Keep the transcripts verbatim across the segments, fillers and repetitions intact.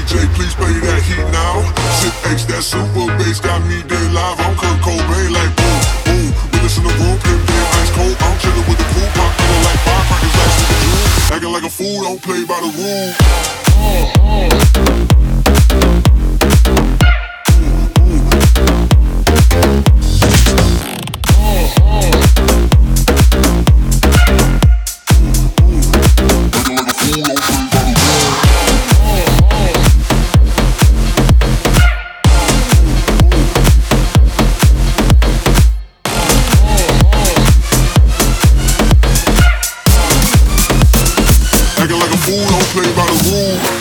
J, please play that heat now. Sip X, that super bass got me dead live. I'm Kurt Cobain, like boom, boom. We listen to room, pimp, damn ice cold. I'm chillin' with the crew, pop color like firecrackers, last with the dream. Acting like a fool, don't play by the rules. Uh, uh. Acting like a fool, don't play by the rules.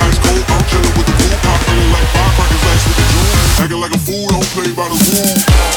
Acting like a fool, don't play by the rules.